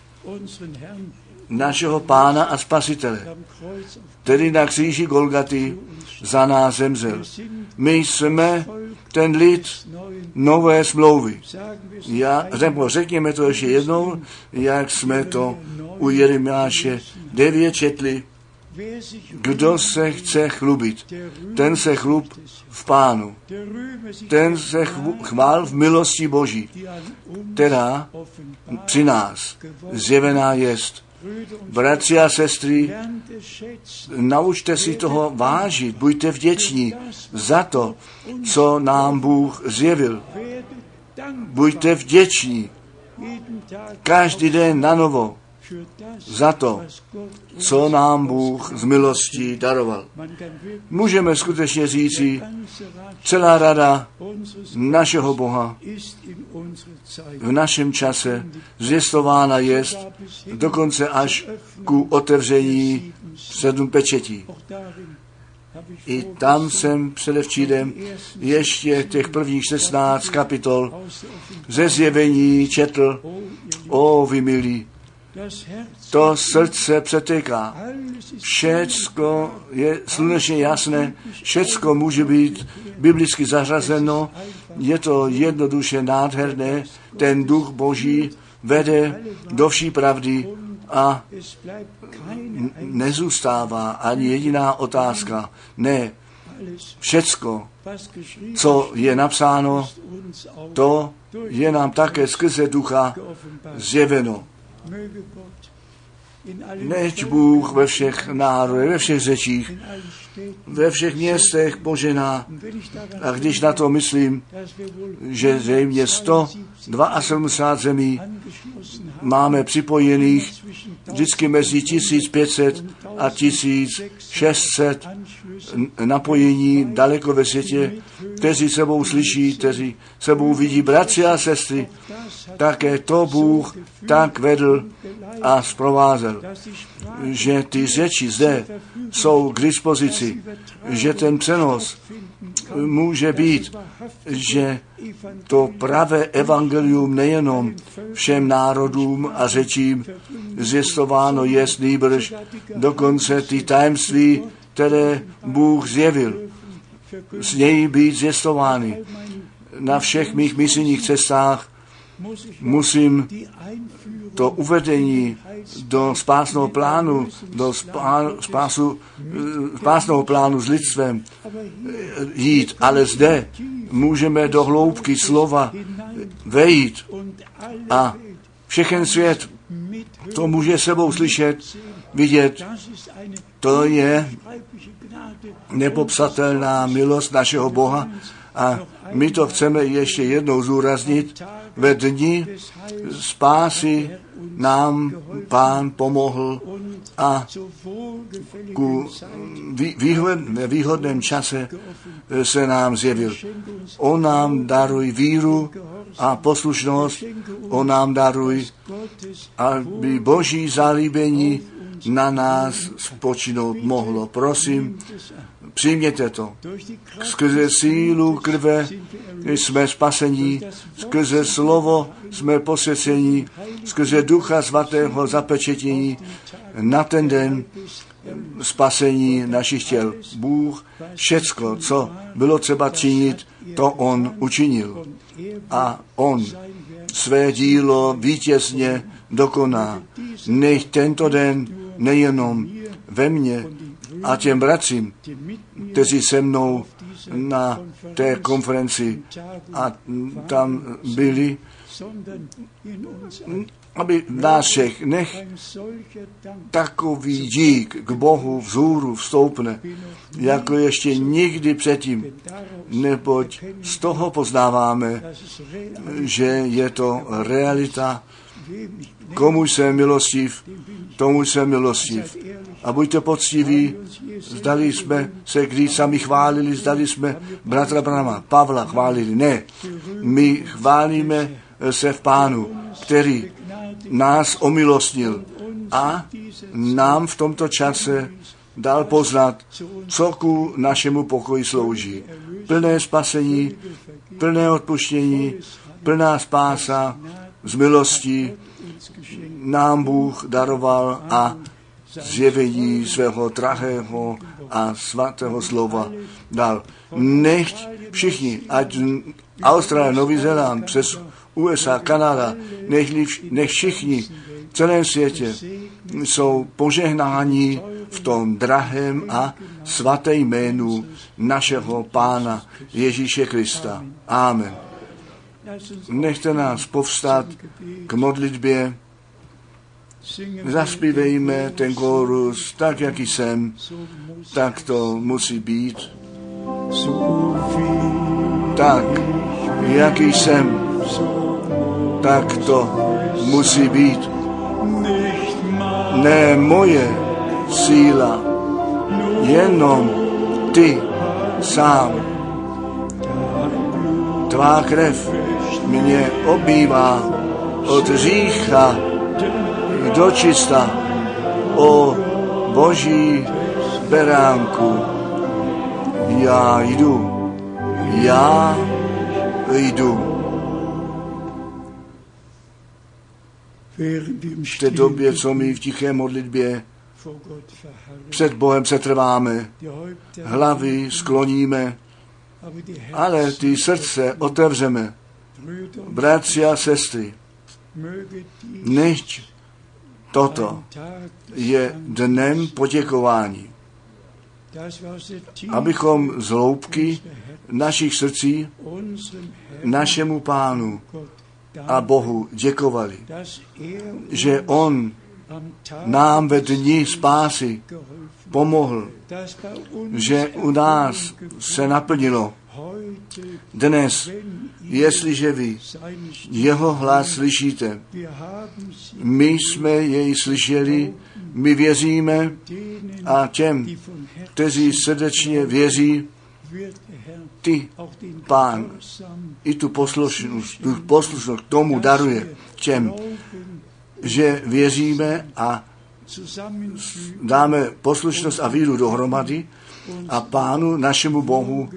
našeho Pána a Spasitele, který na kříži Golgaty za nás zemřel. My jsme ten lid nové smlouvy. Já, řekněme to ještě jednou, jak jsme to u Jeremiáše devět četli. Kdo se chce chlubit, ten se chlub v Pánu. Ten se chvál v milosti Boží, která při nás zjevená jest. Bratři a sestry, naučte si toho vážit, buďte vděční za to, co nám Bůh zjevil. Buďte vděční každý den na novo za to, co nám Bůh z milostí daroval. Můžeme skutečně říci, celá rada našeho Boha v našem čase zvěstována jest dokonce až ku otevření sedm pečetí. I tam jsem předevčírem ještě těch prvních šestnáct kapitol ze zjevení četl, o vy milí, to srdce přetéká. Všecko je slunečně jasné, všecko může být biblicky zařazeno, je to jednoduše nádherné, ten duch Boží vede do vší pravdy a nezůstává ani jediná otázka. Ne, všecko, co je napsáno, to je nám také skrze ducha zjeveno. Neď Bůh ve všech národech, ve všech řečích, ve všech městech požená. A když na to myslím, že zřejmě sto sedmdesát dva zemí máme připojených vždycky mezi tisíc pět set a tisíc šest set napojení daleko ve světě, kteří sebou slyší, kteří sebou vidí bratři a sestry, také to Bůh tak vedl a zprovázel, že ty řeči zde jsou k dispozici, že ten přenos může být, že to pravé evangelium nejenom všem národům a řečím zvěstováno jest, nýbrž dokonce ty tajemství, které Bůh zjevil, z něj být zvěstovány. Na všech mých misijních cestách musím to uvedení do spásného plánu, do spá, spásu, spásného plánu s lidstvem jít, ale zde můžeme do hloubky slova vejít a všechen svět to může sebou slyšet, vidět. To je nepopsatelná milost našeho Boha a my to chceme ještě jednou zúraznit. Ve dni spásy nám Pán pomohl a ku ve výhodném čase se nám zjevil. On nám daruje víru a poslušnost, on nám daruje, aby Boží zalíbení na nás spočinout mohlo. Prosím, přijměte to. Skrze sílu krve jsme spasení, skrze slovo jsme posvěcení, skrze Ducha Svatého zapečetění na ten den spasení našich těl. Bůh všecko, co bylo třeba činit, to on učinil. A on své dílo vítězně dokoná. Nech tento den nejenom ve mně a těm bratřím, kteří se mnou na té konferenci a tam byli, aby nás všech nech takový dík k Bohu vzhůru vstoupne, jako ještě nikdy předtím, neboť z toho poznáváme, že je to realita. Komu jsem milostiv, tomu jsem milostiv. A buďte poctiví, zdali jsme se kdy sami chválili, zdali jsme bratra Branhama, Pavla chválili. Ne, my chválíme se v Pánu, který nás omilostnil a nám v tomto čase dal poznat, co ku našemu pokoji slouží. Plné spasení, plné odpuštění, plná spása z milostí nám Bůh daroval a zjevení svého drahého a svatého slova dal. Nechť všichni, ať Austrálie, Nový Zéland, přes U S A, Kanada, nech, nech všichni v celém světě jsou požehnáni v tom drahém a svaté jménu našeho Pána Ježíše Krista. Amen. Nechte nás povstat k modlitbě. Zaspívejme ten kórus, tak jak jsem, tak to musí být. Tak, jaký jsem, tak to musí být. Ne moje síla, jenom ty sám. Tvá krev mě obývá od hřícha do čista, o Boží beránku. Já jdu, já jdu. V té době, co my v tiché modlitbě před Bohem setrváme, hlavy skloníme, ale ty srdce otevřeme. Bratři a sestry, nechť toto je dnem poděkování, abychom z hloubky našich srdcí našemu Pánu a Bohu děkovali, že On nám ve dni spásy pomohl, že u nás se naplnilo. Dnes, jestliže vy jeho hlas slyšíte, my jsme jej slyšeli, my věříme a těm, kteří srdečně věří, ty, Pán, i tu poslušnost, tu poslušnost tomu daruje těm, že věříme a dáme poslušnost a víru dohromady a Pánu našemu Bohu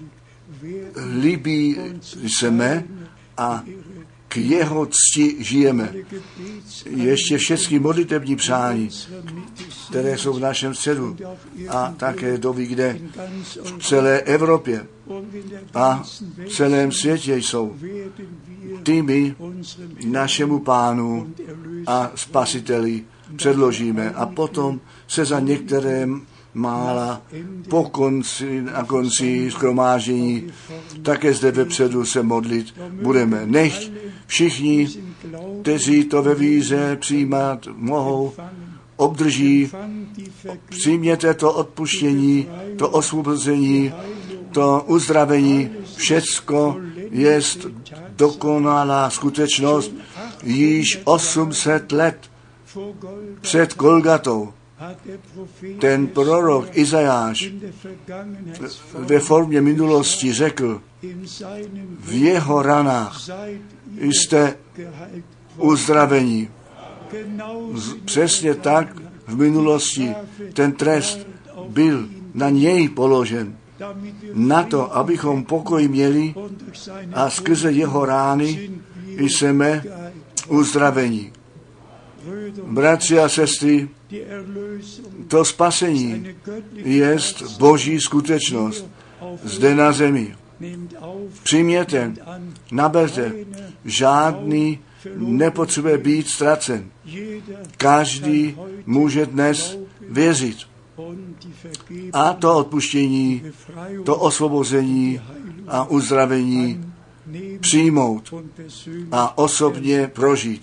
líbí jsme a k jeho cti žijeme. Ještě všechny modlitební přání, které jsou v našem středu a také doby, kde v celé Evropě a v celém světě jsou, ty my našemu Pánu a Spasiteli předložíme a potom se za některé mála po konci, na konci shromáždění také zde vepředu se modlit budeme. Nechť všichni, kteří to ve víře přijímat mohou, obdrží, přijměte to odpuštění, to osvobození, to uzdravení, všecko jest dokonalá skutečnost již osm set let před Golgatou. Ten prorok Izajáš ve formě minulosti řekl, v jeho ranách jste uzdravení. Přesně tak v minulosti ten trest byl na něj položen. Na to, abychom pokoj měli a skrze jeho rány jsme uzdravení. Bratři a sestry, to spasení jest Boží skutečnost zde na zemi. Přijměte, naberte, žádný nepotřebuje být ztracen. Každý může dnes věřit. A to odpuštění, to osvobození a uzdravení přijmout a osobně prožít.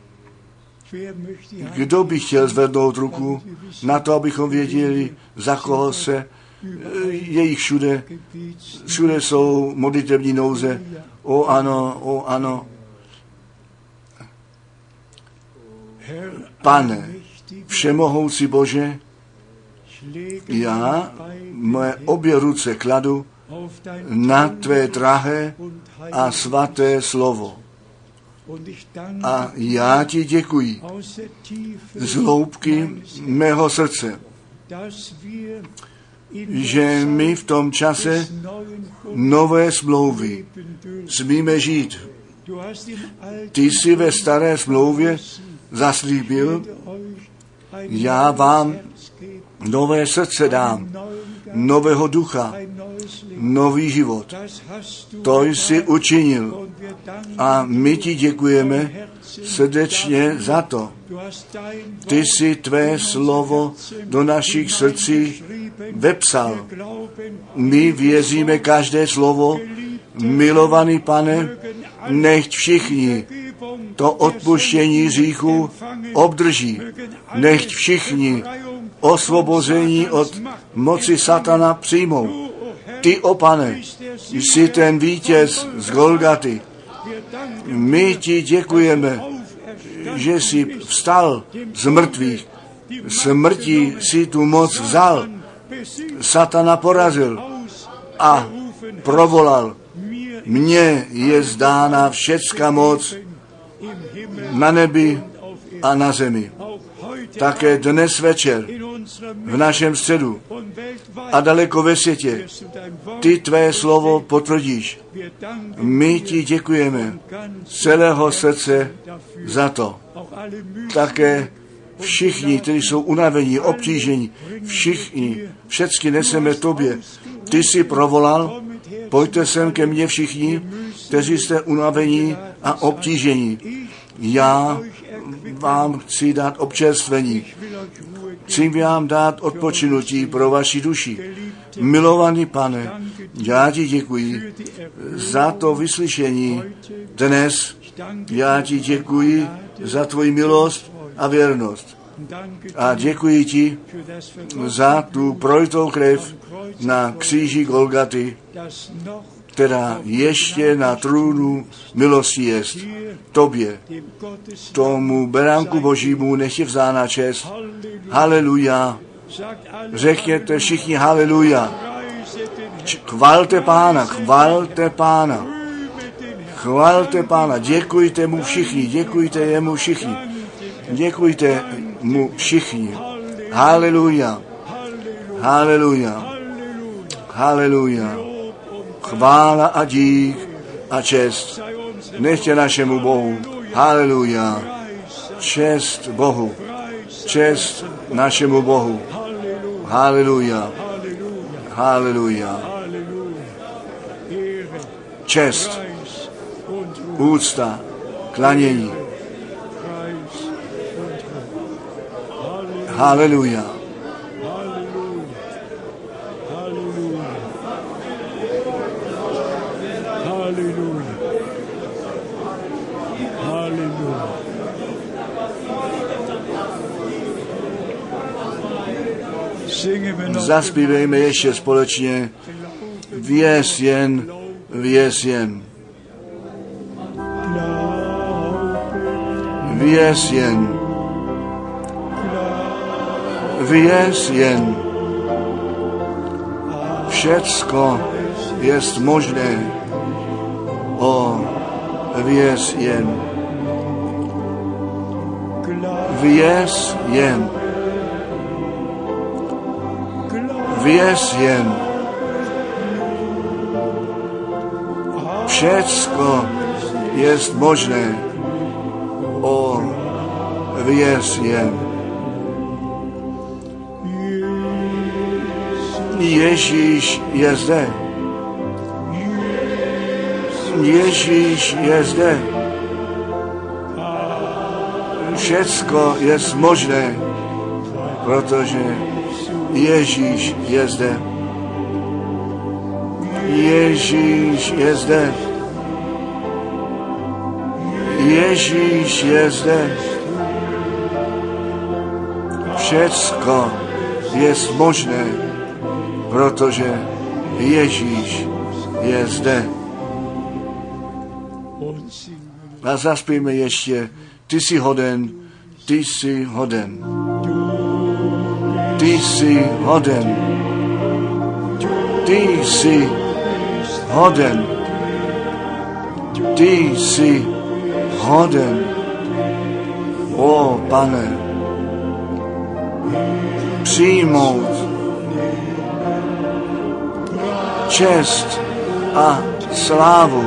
Kdo by chtěl zvednout ruku na to, abychom věděli, za koho se, je jich všude, všude jsou modlitební nouze. O ano, o ano. Pane, všemohoucí Bože, Já moje obě ruce kladu na tvé drahé a svaté slovo. A já ti děkuji z hloubky mého srdce, že my v tom čase nové smlouvy smíme žít. Ty jsi ve staré smlouvě zaslíbil, já vám nové srdce dám, nového ducha, nový život. To jsi učinil a my ti děkujeme srdečně za to. Ty jsi tvé slovo do našich srdcí vepsal. My věříme každé slovo. Milovaný Pane, nechť všichni to odpuštění hříchů obdrží. Nechť všichni osvobození od moci satana přijmou. Ty, o Pane, jsi ten vítěz z Golgaty. My ti děkujeme, že jsi vstal z mrtvých. Smrtí si tu moc vzal. Satana porazil a provolal. Mně je zdána všecká moc na nebi a na zemi. Také dnes večer v našem středu a daleko ve světě ty tvé slovo potvrdíš. My ti děkujeme z celého srdce za to. Také všichni, kteří jsou unavení, obtížení, všichni, všecky neseme tobě. Ty jsi provolal, pojďte sem ke mně všichni, kteří jste unavení a obtížení. Já vám chci dát občerstvení. Chci vám dát odpočinutí pro vaši duši. Milovaný Pane, já ti děkuji za to vyslyšení dnes. Já ti děkuji za tvoji milost a věrnost. A děkuji ti za tu prolitou krev na kříži Golgaty, která ještě na trůnu milosti jest. Tobě, tomu beránku Božímu, nech je vzána čest. Haleluja. Řekněte všichni haleluja. Chvalte Pána, chvalte Pána. Chvalte Pána, děkujte mu všichni, děkujte jemu všichni. Děkujte mu všichni. Haleluja. Haleluja. Haleluja. Chvála a dík a čest nechtě našemu Bohu. Haleluja. Čest Bohu. Čest našemu Bohu. Haleluja. Haleluja. Čest, úcta, klanění. Haleluja. Zaspívejme ještě společně. Věz jen, věz jen. Věz jen. Věz jen. Všecko jest možné. O, věz jen. Věz jen. Věz jen. Všecko jest možné. O, věz jen. Ježíš je zde. Ježíš je zde. Všecko jest možné, protože Ježíš je zde. Ježíš je zde. Ježíš je zde. Všecko je možné, protože Ježíš je zde. A zaspíme ještě, ty jsi hoden, ty jsi hoden. Ty jsi hoden, ty jsi hoden, ty jsi hoden, o Pane, přijmout čest a slávu,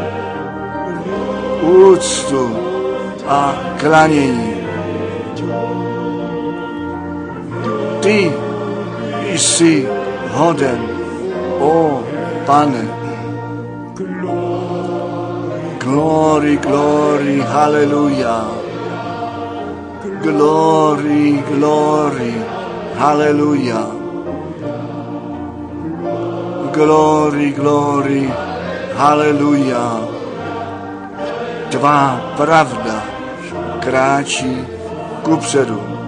úctu a klanění. Ty jsi hoden, o Pane. Glory, glory, hallelujah. Glory, glory, hallelujah. Glory, glory, hallelujah. Tvá pravda kráčí kupředu.